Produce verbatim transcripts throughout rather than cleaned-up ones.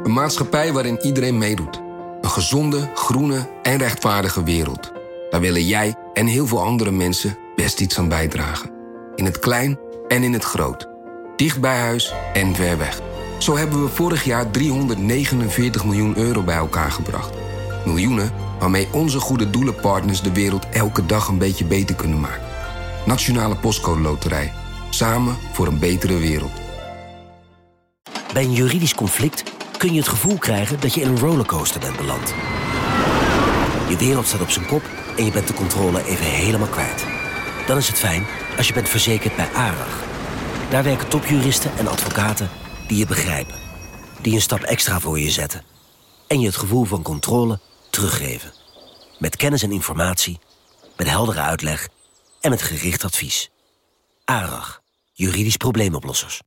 Een maatschappij waarin iedereen meedoet. Een gezonde, groene en rechtvaardige wereld. Daar willen jij en heel veel andere mensen best iets aan bijdragen. In het klein en in het groot. Dicht bij huis en ver weg. Zo hebben we vorig jaar driehonderdnegenenveertig miljoen euro bij elkaar gebracht. Miljoenen waarmee onze goede doelenpartners de wereld elke dag een beetje beter kunnen maken. Nationale Postcode Loterij. Samen voor een betere wereld. Bij een juridisch conflict kun je het gevoel krijgen dat je in een rollercoaster bent beland. Je wereld staat op zijn kop en je bent de controle even helemaal kwijt. Dan is het fijn als je bent verzekerd bij ARAG. Daar werken topjuristen en advocaten die je begrijpen. Die een stap extra voor je zetten. En je het gevoel van controle teruggeven. Met kennis en informatie, met heldere uitleg en met gericht advies. ARAG, juridisch probleemoplossers.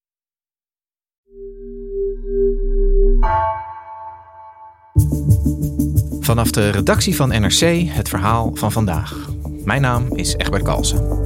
Vanaf de redactie van N R C het verhaal van vandaag. Mijn naam is Egbert Kalsen.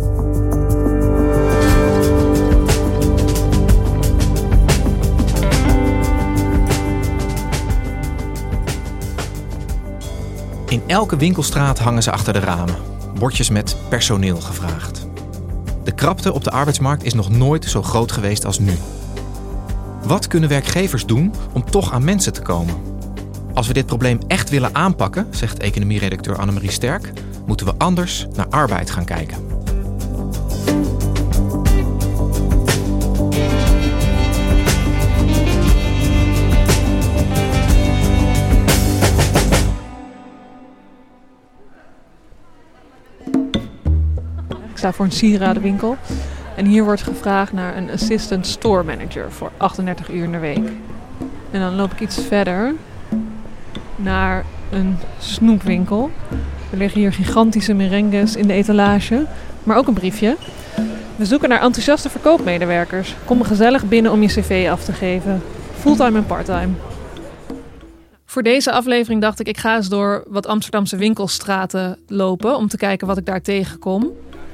In elke winkelstraat hangen ze achter de ramen. Bordjes met personeel gevraagd. De krapte op de arbeidsmarkt is nog nooit zo groot geweest als nu. Wat kunnen werkgevers doen om toch aan mensen te komen? Als we dit probleem echt willen aanpakken, zegt economieredacteur Annemarie Sterk, moeten we anders naar arbeid gaan kijken. Ik sta voor een sieradenwinkel en hier wordt gevraagd naar een assistant store manager voor achtendertig uur in de week. En dan loop ik iets verder naar een snoepwinkel. Er liggen hier gigantische merengues in de etalage, maar ook een briefje. We zoeken naar enthousiaste verkoopmedewerkers. Kom gezellig binnen om je cv af te geven. Fulltime en parttime. Voor deze aflevering dacht ik, ik ga eens door wat Amsterdamse winkelstraten lopen om te kijken wat ik daar tegenkom.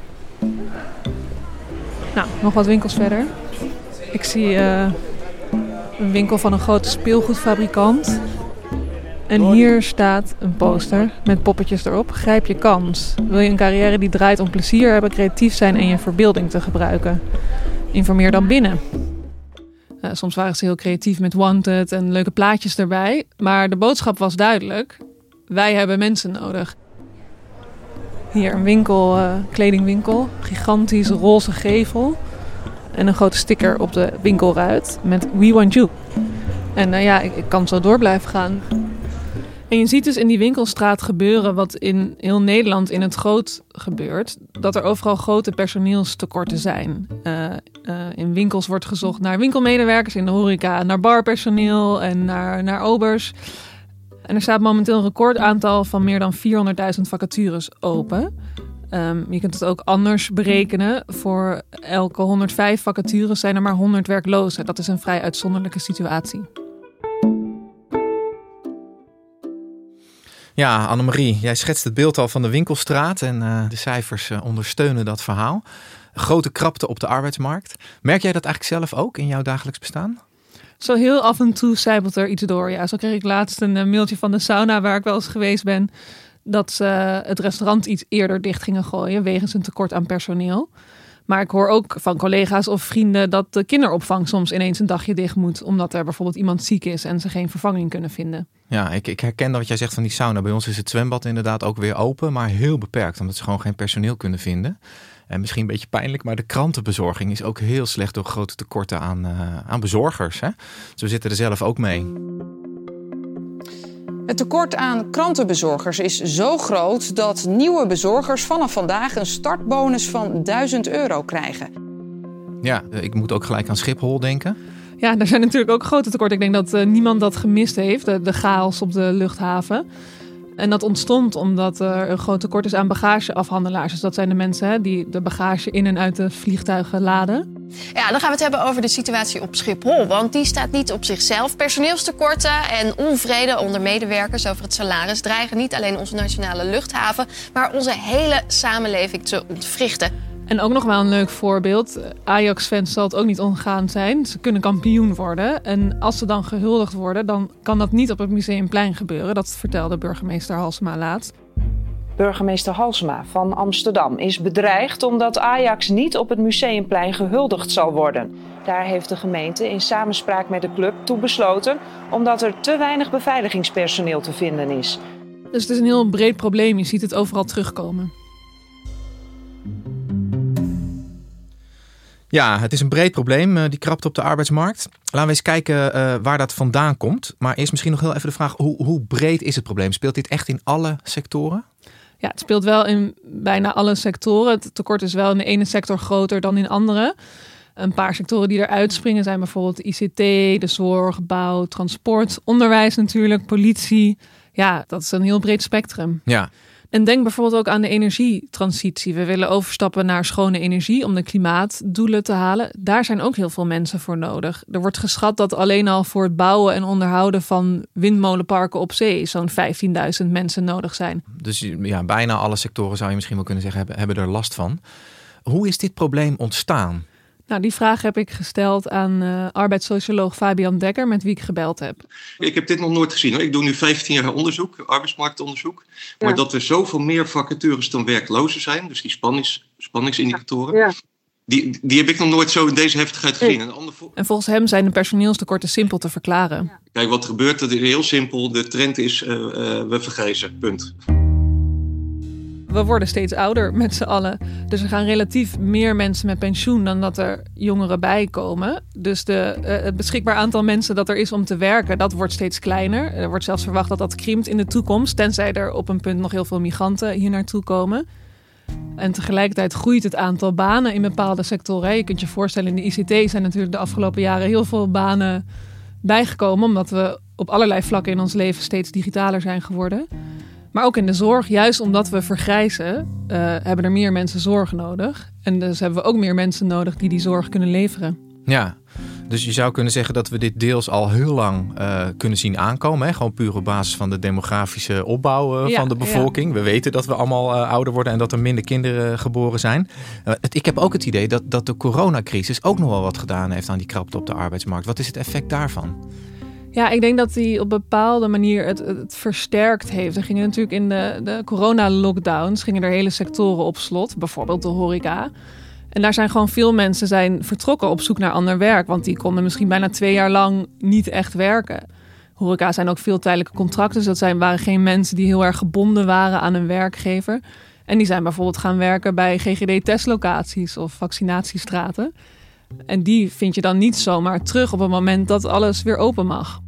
Nou, nog wat winkels verder. Ik zie uh, een winkel van een grote speelgoedfabrikant. En hier staat een poster met poppetjes erop. Grijp je kans. Wil je een carrière die draait om plezier hebben, creatief zijn en je verbeelding te gebruiken? Informeer dan binnen. Uh, soms waren ze heel creatief met wanted en leuke plaatjes erbij. Maar de boodschap was duidelijk. Wij hebben mensen nodig. Hier een winkel, uh, kledingwinkel. Gigantisch roze gevel. En een grote sticker op de winkelruit met We Want You. En uh, ja, ik, ik kan zo door blijven gaan. En je ziet dus in die winkelstraat gebeuren wat in heel Nederland in het groot gebeurt. Dat er overal grote personeelstekorten zijn. Uh, uh, in winkels wordt gezocht naar winkelmedewerkers, in de horeca naar barpersoneel en naar, naar obers. En er staat momenteel een recordaantal van meer dan vierhonderdduizend vacatures open. Um, je kunt het ook anders berekenen. Voor elke honderdvijf vacatures zijn er maar honderd werklozen. Dat is een vrij uitzonderlijke situatie. Ja, Annemarie, jij schetst het beeld al van de winkelstraat en uh, de cijfers uh, ondersteunen dat verhaal. Grote krapte op de arbeidsmarkt. Merk jij dat eigenlijk zelf ook in jouw dagelijks bestaan? Zo heel af en toe zijpelt er iets door. Ja, zo kreeg ik laatst een uh, mailtje van de sauna waar ik wel eens geweest ben, dat ze uh, het restaurant iets eerder dicht gingen gooien wegens een tekort aan personeel. Maar ik hoor ook van collega's of vrienden dat de kinderopvang soms ineens een dagje dicht moet, omdat er bijvoorbeeld iemand ziek is en ze geen vervanging kunnen vinden. Ja, ik, ik herken dat wat jij zegt van die sauna. Bij ons is het zwembad inderdaad ook weer open, maar heel beperkt, omdat ze gewoon geen personeel kunnen vinden. En misschien een beetje pijnlijk, maar de krantenbezorging is ook heel slecht door grote tekorten aan, uh, aan bezorgers. Hè? Dus we zitten er zelf ook mee. Het tekort aan krantenbezorgers is zo groot dat nieuwe bezorgers vanaf vandaag een startbonus van duizend euro krijgen. Ja, ik moet ook gelijk aan Schiphol denken. Ja, er zijn natuurlijk ook grote tekorten. Ik denk dat uh, niemand dat gemist heeft, de, de chaos op de luchthaven. En dat ontstond omdat er een groot tekort is aan bagageafhandelaars. Dus dat zijn de mensen hè, die de bagage in en uit de vliegtuigen laden. Ja, dan gaan we het hebben over de situatie op Schiphol. Want die staat niet op zichzelf. Personeelstekorten en onvrede onder medewerkers over het salaris dreigen niet alleen onze nationale luchthaven, maar onze hele samenleving te ontwrichten. En ook nog wel een leuk voorbeeld. Ajax-fans zal het ook niet ontgaan zijn. Ze kunnen kampioen worden. En als ze dan gehuldigd worden, dan kan dat niet op het Museumplein gebeuren. Dat vertelde burgemeester Halsema laatst. Burgemeester Halsema van Amsterdam is bedreigd omdat Ajax niet op het Museumplein gehuldigd zal worden. Daar heeft de gemeente in samenspraak met de club toe besloten, omdat er te weinig beveiligingspersoneel te vinden is. Dus het is een heel breed probleem. Je ziet het overal terugkomen. Ja, het is een breed probleem, die krapte op de arbeidsmarkt. Laten we eens kijken uh, waar dat vandaan komt. Maar eerst misschien nog heel even de vraag, hoe, hoe breed is het probleem? Speelt dit echt in alle sectoren? Ja, het speelt wel in bijna alle sectoren. Het tekort is wel in de ene sector groter dan in andere. Een paar sectoren die eruit springen zijn bijvoorbeeld I C T, de zorg, bouw, transport, onderwijs natuurlijk, politie. Ja, dat is een heel breed spectrum. Ja. En denk bijvoorbeeld ook aan de energietransitie. We willen overstappen naar schone energie om de klimaatdoelen te halen. Daar zijn ook heel veel mensen voor nodig. Er wordt geschat dat alleen al voor het bouwen en onderhouden van windmolenparken op zee zo'n vijftienduizend mensen nodig zijn. Dus ja, bijna alle sectoren zou je misschien wel kunnen zeggen hebben, hebben er last van. Hoe is dit probleem ontstaan? Nou, die vraag heb ik gesteld aan uh, arbeidssocioloog Fabian Dekker, met wie ik gebeld heb. Ik heb dit nog nooit gezien hoor. Ik doe nu vijftien jaar onderzoek, arbeidsmarktonderzoek. Maar ja. Dat er zoveel meer vacatures dan werklozen zijn, dus die spannings, spanningsindicatoren, ja. die, die heb ik nog nooit zo in deze heftigheid gezien. En, ander vo- en volgens hem zijn de personeelstekorten simpel te verklaren. Ja. Kijk, wat er gebeurt, dat is heel simpel. De trend is, uh, uh, we vergrijzen, punt. We worden steeds ouder met z'n allen. Dus er gaan relatief meer mensen met pensioen dan dat er jongeren bij komen. Dus de, uh, het beschikbaar aantal mensen dat er is om te werken, dat wordt steeds kleiner. Er wordt zelfs verwacht dat dat krimpt in de toekomst, tenzij er op een punt nog heel veel migranten hier naartoe komen. En tegelijkertijd groeit het aantal banen in bepaalde sectoren. Je kunt je voorstellen, in de I C T zijn natuurlijk de afgelopen jaren heel veel banen bijgekomen, omdat we op allerlei vlakken in ons leven steeds digitaler zijn geworden. Maar ook in de zorg, juist omdat we vergrijzen, uh, hebben er meer mensen zorg nodig. En dus hebben we ook meer mensen nodig die die zorg kunnen leveren. Ja, dus je zou kunnen zeggen dat we dit deels al heel lang uh, kunnen zien aankomen. Hè? Gewoon puur op basis van de demografische opbouw uh, ja, van de bevolking. Ja. We weten dat we allemaal uh, ouder worden en dat er minder kinderen geboren zijn. Uh, het, ik heb ook het idee dat, dat de coronacrisis ook nog wel wat gedaan heeft aan die krapte op de arbeidsmarkt. Wat is het effect daarvan? Ja, ik denk dat hij op bepaalde manier het, het versterkt heeft. Er gingen natuurlijk in de, de corona-lockdowns gingen er hele sectoren op slot. Bijvoorbeeld de horeca. En daar zijn gewoon veel mensen zijn vertrokken op zoek naar ander werk. Want die konden misschien bijna twee jaar lang niet echt werken. Horeca zijn ook veel tijdelijke contracten. Dus dat zijn, waren geen mensen die heel erg gebonden waren aan een werkgever. En die zijn bijvoorbeeld gaan werken bij G G D-testlocaties of vaccinatiestraten. En die vind je dan niet zomaar terug op het moment dat alles weer open mag.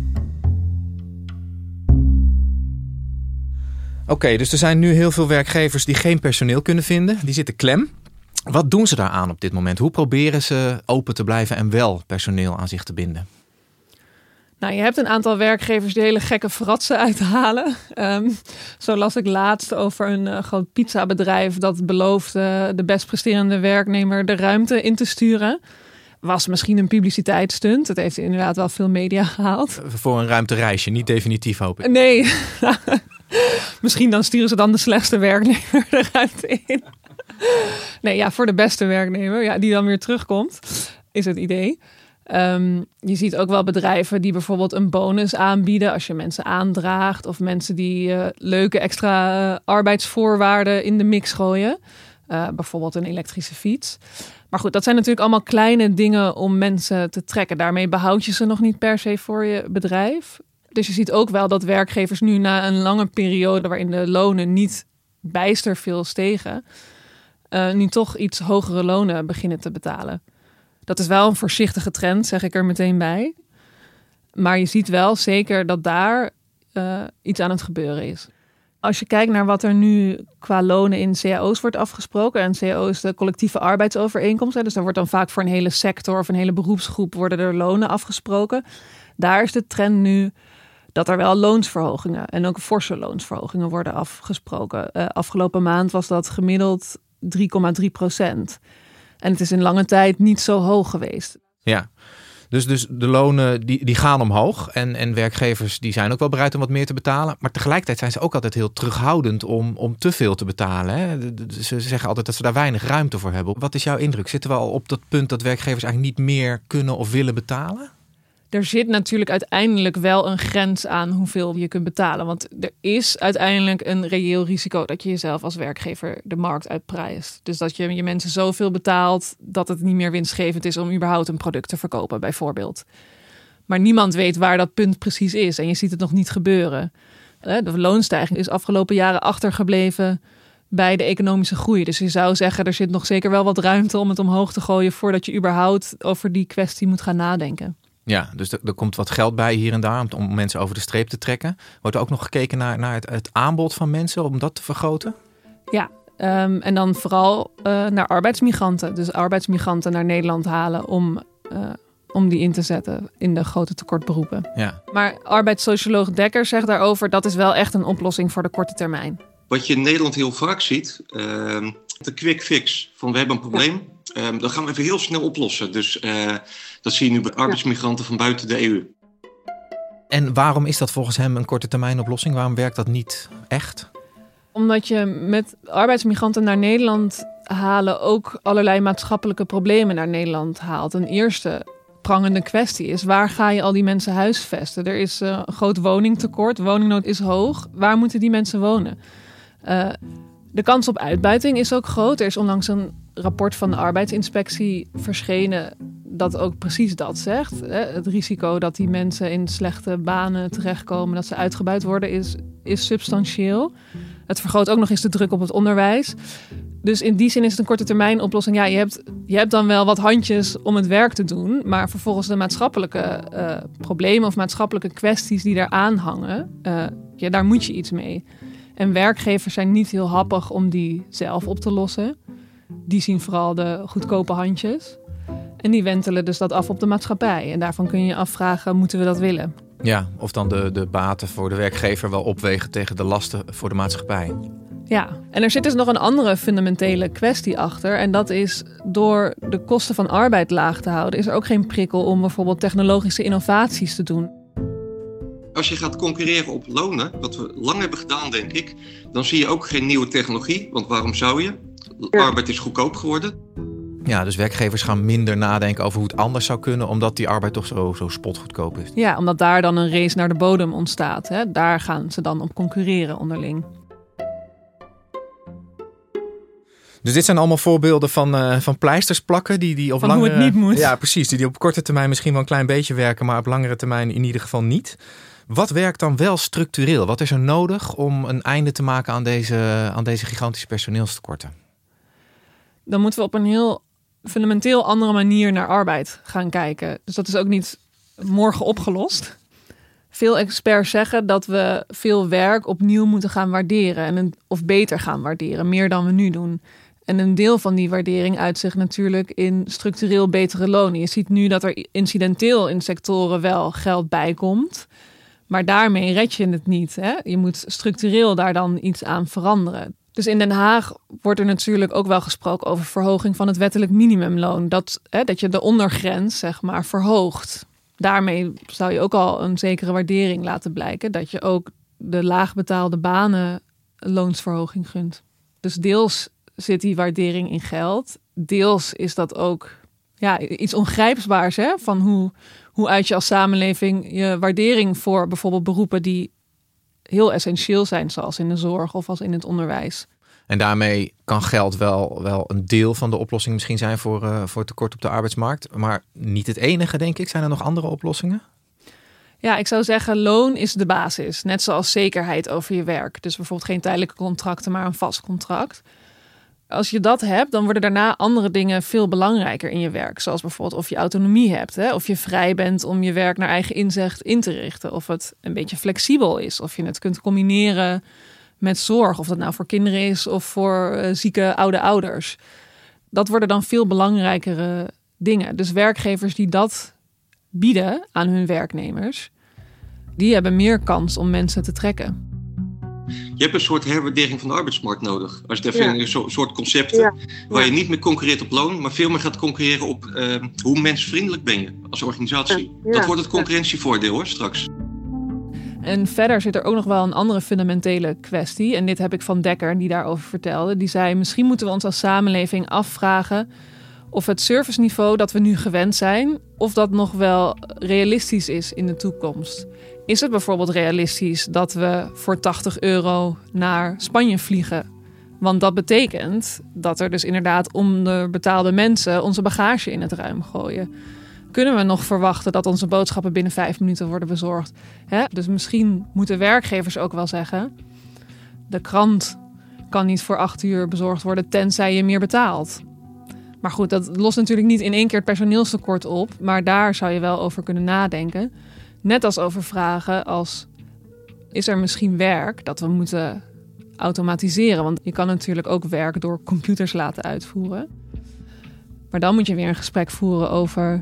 Oké, okay, dus er zijn nu heel veel werkgevers die geen personeel kunnen vinden. Die zitten klem. Wat doen ze daaraan op dit moment? Hoe proberen ze open te blijven en wel personeel aan zich te binden? Nou, je hebt een aantal werkgevers die hele gekke fratsen uithalen. Um, zo las ik laatst over een uh, groot pizzabedrijf dat beloofde de best presterende werknemer de ruimte in te sturen. Was misschien een publiciteitsstunt. Het heeft inderdaad wel veel media gehaald. Voor een ruimtereisje, niet definitief hoop ik. Nee, misschien dan sturen ze dan de slechtste werknemer de ruimte in. Nee, ja, voor de beste werknemer, ja, die dan weer terugkomt, is het idee. Um, je ziet ook wel bedrijven die bijvoorbeeld een bonus aanbieden als je mensen aandraagt. Of mensen die uh, leuke extra uh, arbeidsvoorwaarden in de mix gooien. Uh, bijvoorbeeld een elektrische fiets. Maar goed, dat zijn natuurlijk allemaal kleine dingen om mensen te trekken. Daarmee behoud je ze nog niet per se voor je bedrijf. Dus je ziet ook wel dat werkgevers nu na een lange periode waarin de lonen niet bijster veel stegen, uh, nu toch iets hogere lonen beginnen te betalen. Dat is wel een voorzichtige trend, zeg ik er meteen bij. Maar je ziet wel zeker dat daar uh, iets aan het gebeuren is. Als je kijkt naar wat er nu qua lonen in C A O's wordt afgesproken. En C A O is de collectieve arbeidsovereenkomst. Hè, dus daar wordt dan vaak voor een hele sector of een hele beroepsgroep worden er lonen afgesproken. Daar is de trend nu dat er wel loonsverhogingen en ook forse loonsverhogingen worden afgesproken. Uh, afgelopen maand was dat gemiddeld drie komma drie procent. En het is in lange tijd niet zo hoog geweest. Ja, Dus, dus de lonen die, die gaan omhoog. En, en werkgevers die zijn ook wel bereid om wat meer te betalen. Maar tegelijkertijd zijn ze ook altijd heel terughoudend om, om te veel te betalen. Hè? Ze zeggen altijd dat ze daar weinig ruimte voor hebben. Wat is jouw indruk? Zitten we al op dat punt dat werkgevers eigenlijk niet meer kunnen of willen betalen? Er zit natuurlijk uiteindelijk wel een grens aan hoeveel je kunt betalen. Want er is uiteindelijk een reëel risico dat je jezelf als werkgever de markt uitprijst. Dus dat je je mensen zoveel betaalt dat het niet meer winstgevend is om überhaupt een product te verkopen, bijvoorbeeld. Maar niemand weet waar dat punt precies is en je ziet het nog niet gebeuren. De loonstijging is afgelopen jaren achtergebleven bij de economische groei. Dus je zou zeggen, er zit nog zeker wel wat ruimte om het omhoog te gooien voordat je überhaupt over die kwestie moet gaan nadenken. Ja, dus er, er komt wat geld bij hier en daar om, om mensen over de streep te trekken. Wordt er ook nog gekeken naar, naar het, het aanbod van mensen om dat te vergroten? Ja, um, en dan vooral uh, naar arbeidsmigranten. Dus arbeidsmigranten naar Nederland halen om, uh, om die in te zetten in de grote tekortberoepen. Ja. Maar arbeidssocioloog Dekker zegt daarover, dat is wel echt een oplossing voor de korte termijn. Wat je in Nederland heel vaak ziet, uh, de quick fix. Van we hebben een probleem, ja. uh, dat gaan we even heel snel oplossen. Dus uh, dat zie je nu bij arbeidsmigranten van buiten de E U. En waarom is dat volgens hem een korte termijn oplossing? Waarom werkt dat niet echt? Omdat je met arbeidsmigranten naar Nederland halen ook allerlei maatschappelijke problemen naar Nederland haalt. Een eerste prangende kwestie is, waar ga je al die mensen huisvesten? Er is uh, een groot woningtekort, woningnood is hoog. Waar moeten die mensen wonen? Uh, de kans op uitbuiting is ook groot. Er is onlangs een rapport van de arbeidsinspectie verschenen dat ook precies dat zegt. Het risico dat die mensen in slechte banen terechtkomen, dat ze uitgebuit worden, is, is substantieel. Het vergroot ook nog eens de druk op het onderwijs. Dus in die zin is het een korte termijn oplossing. Ja, je hebt, je hebt dan wel wat handjes om het werk te doen, maar vervolgens de maatschappelijke uh, problemen of maatschappelijke kwesties die daaraan hangen, uh, ja, daar moet je iets mee. En werkgevers zijn niet heel happig om die zelf op te lossen. Die zien vooral de goedkope handjes. En die wentelen dus dat af op de maatschappij. En daarvan kun je je afvragen, moeten we dat willen? Ja, of dan de, de baten voor de werkgever wel opwegen tegen de lasten voor de maatschappij. Ja, en er zit dus nog een andere fundamentele kwestie achter. En dat is, door de kosten van arbeid laag te houden, is er ook geen prikkel om bijvoorbeeld technologische innovaties te doen. Als je gaat concurreren op lonen, wat we lang hebben gedaan, denk ik, dan zie je ook geen nieuwe technologie. Want waarom zou je? Arbeid is goedkoop geworden. Ja, dus werkgevers gaan minder nadenken over hoe het anders zou kunnen, omdat die arbeid toch zo, zo spotgoedkoop is. Ja, omdat daar dan een race naar de bodem ontstaat. Hè? Daar gaan ze dan op concurreren onderling. Dus dit zijn allemaal voorbeelden van, uh, van pleisters plakken die, die op van lange, hoe het niet moet. Ja, precies. Die, die op korte termijn misschien wel een klein beetje werken, maar op langere termijn in ieder geval niet. Wat werkt dan wel structureel? Wat is er nodig om een einde te maken aan deze, aan deze gigantische personeelstekorten? Dan moeten we op een heel fundamenteel andere manier naar arbeid gaan kijken. Dus dat is ook niet morgen opgelost. Veel experts zeggen dat we veel werk opnieuw moeten gaan waarderen. En een, of beter gaan waarderen, meer dan we nu doen. En een deel van die waardering uit zich natuurlijk in structureel betere lonen. Je ziet nu dat er incidenteel in sectoren wel geld bij komt. Maar daarmee red je het niet. Hè? Je moet structureel daar dan iets aan veranderen. Dus in Den Haag wordt er natuurlijk ook wel gesproken over verhoging van het wettelijk minimumloon. Dat, hè, dat je de ondergrens, zeg maar, verhoogt. Daarmee zou je ook al een zekere waardering laten blijken. Dat je ook de laagbetaalde banen een loonsverhoging gunt. Dus deels zit die waardering in geld. Deels is dat ook ja, iets ongrijpbaars. Hè? Van hoe, hoe uit je als samenleving je waardering voor bijvoorbeeld beroepen die heel essentieel zijn, zoals in de zorg of als in het onderwijs. En daarmee kan geld wel, wel een deel van de oplossing misschien zijn voor, uh, voor tekort op de arbeidsmarkt. Maar niet het enige, denk ik. Zijn er nog andere oplossingen? Ja, ik zou zeggen, loon is de basis. Net zoals zekerheid over je werk. Dus bijvoorbeeld geen tijdelijke contracten, maar een vast contract. Als je dat hebt, dan worden daarna andere dingen veel belangrijker in je werk. Zoals bijvoorbeeld of je autonomie hebt. Hè? Of je vrij bent om je werk naar eigen inzicht in te richten. Of het een beetje flexibel is. Of je het kunt combineren met zorg. Of dat nou voor kinderen is of voor uh, zieke oude ouders. Dat worden dan veel belangrijkere dingen. Dus werkgevers die dat bieden aan hun werknemers, die hebben meer kans om mensen te trekken. Je hebt een soort herwaardering van de arbeidsmarkt nodig. Als je het even Ja. een so- soort concepten Ja. waar je Ja. niet meer concurreert op loon, maar veel meer gaat concurreren op uh, hoe mensvriendelijk ben je als organisatie. Ja. Dat wordt het concurrentievoordeel hoor, straks. En verder zit er ook nog wel een andere fundamentele kwestie. En dit heb ik van Dekker, die daarover vertelde. Die zei, misschien moeten we ons als samenleving afvragen of het serviceniveau dat we nu gewend zijn, of dat nog wel realistisch is in de toekomst. Is het bijvoorbeeld realistisch dat we voor tachtig euro naar Spanje vliegen? Want dat betekent dat er dus inderdaad onderbetaalde mensen onze bagage in het ruim gooien. Kunnen we nog verwachten dat onze boodschappen binnen vijf minuten worden bezorgd? Hè? Dus misschien moeten werkgevers ook wel zeggen, de krant kan niet voor acht uur bezorgd worden tenzij je meer betaalt. Maar goed, dat lost natuurlijk niet in één keer het personeelstekort op. Maar daar zou je wel over kunnen nadenken. Net als over vragen als, is er misschien werk dat we moeten automatiseren? Want je kan natuurlijk ook werk door computers laten uitvoeren. Maar dan moet je weer een gesprek voeren over,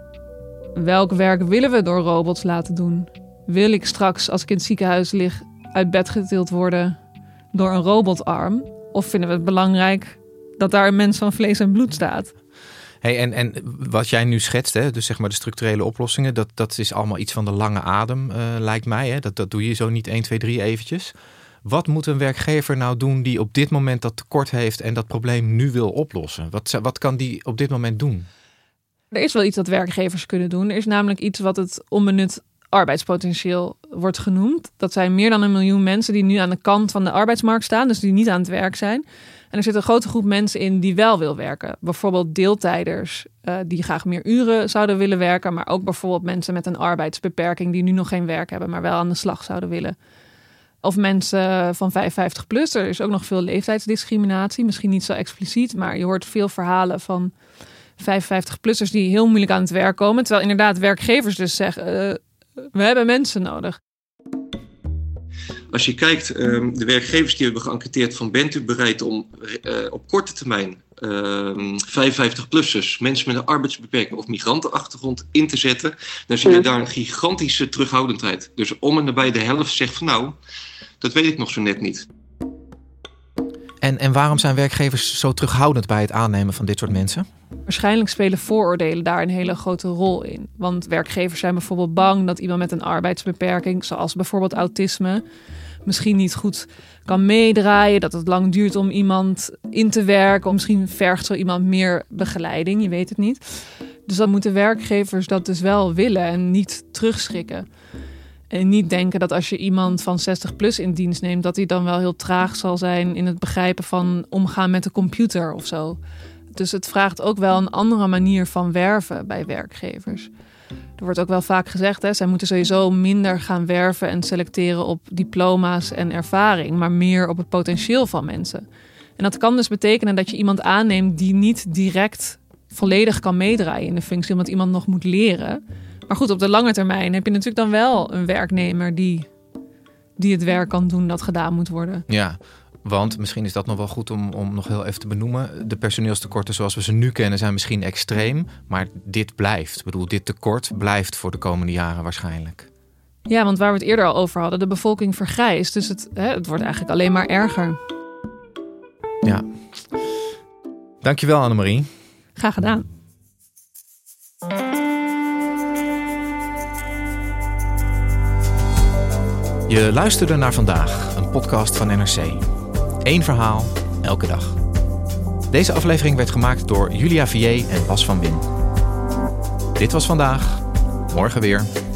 welk werk willen we door robots laten doen? Wil ik straks, als ik in het ziekenhuis lig, uit bed getild worden door een robotarm? Of vinden we het belangrijk dat daar een mens van vlees en bloed staat? Hey, en, en wat jij nu schetst, hè, dus zeg maar de structurele oplossingen, dat, dat is allemaal iets van de lange adem, uh, lijkt mij. Hè? Dat, dat doe je zo niet één, twee, drie eventjes. Wat moet een werkgever nou doen die op dit moment dat tekort heeft en dat probleem nu wil oplossen? Wat, wat kan die op dit moment doen? Er is wel iets dat werkgevers kunnen doen. Er is namelijk iets wat het onbenut arbeidspotentieel wordt genoemd. Dat zijn meer dan een miljoen mensen die nu aan de kant van de arbeidsmarkt staan, dus die niet aan het werk zijn. En er zit een grote groep mensen in die wel wil werken. Bijvoorbeeld deeltijders uh, die graag meer uren zouden willen werken, maar ook bijvoorbeeld mensen met een arbeidsbeperking die nu nog geen werk hebben, maar wel aan de slag zouden willen. Of mensen van vijfenvijftig plus. Er is ook nog veel leeftijdsdiscriminatie. Misschien niet zo expliciet, maar je hoort veel verhalen van vijfenvijftig-plussers die heel moeilijk aan het werk komen. Terwijl inderdaad werkgevers dus zeggen, uh, we hebben mensen nodig. Als je kijkt, uh, de werkgevers die hebben geënquêteerd van, bent u bereid om uh, op korte termijn uh, vijfenvijftig-plussers, mensen met een arbeidsbeperking of migrantenachtergrond in te zetten, dan zie je daar een gigantische terughoudendheid. Dus om en nabij de helft zegt van, nou, dat weet ik nog zo net niet. En, en waarom zijn werkgevers zo terughoudend bij het aannemen van dit soort mensen? Waarschijnlijk spelen vooroordelen daar een hele grote rol in. Want werkgevers zijn bijvoorbeeld bang dat iemand met een arbeidsbeperking, zoals bijvoorbeeld autisme, misschien niet goed kan meedraaien. Dat het lang duurt om iemand in te werken. Of misschien vergt zo iemand meer begeleiding, je weet het niet. Dus dan moeten werkgevers dat dus wel willen en niet terugschrikken. En niet denken dat als je iemand van zestig plus in dienst neemt, dat hij dan wel heel traag zal zijn in het begrijpen van omgaan met de computer of zo. Dus het vraagt ook wel een andere manier van werven bij werkgevers. Er wordt ook wel vaak gezegd, hè, zij moeten sowieso minder gaan werven en selecteren op diploma's en ervaring, maar meer op het potentieel van mensen. En dat kan dus betekenen dat je iemand aanneemt die niet direct volledig kan meedraaien in de functie, omdat iemand nog moet leren. Maar goed, op de lange termijn heb je natuurlijk dan wel een werknemer die, die het werk kan doen dat gedaan moet worden. Ja, want misschien is dat nog wel goed om, om nog heel even te benoemen. De personeelstekorten zoals we ze nu kennen zijn misschien extreem, maar dit blijft. Ik bedoel, dit tekort blijft voor de komende jaren waarschijnlijk. Ja, want waar we het eerder al over hadden, de bevolking vergrijst. Dus het, hè, het wordt eigenlijk alleen maar erger. Ja. Dankjewel, Annemarie. Graag gedaan. Je luisterde naar Vandaag, een podcast van N R C. Eén verhaal, elke dag. Deze aflevering werd gemaakt door Julia Vier en Bas van Win. Dit was Vandaag, morgen weer.